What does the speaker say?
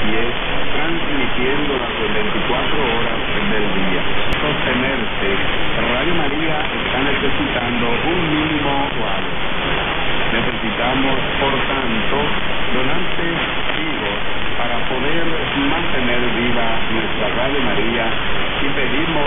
pie, transmitiendo las 24 horas del día. Sostenerse, Radio María está necesitando un mínimo algo. Necesitamos, por tanto, donantes vivos para poder mantener viva nuestra Radio María y pedimos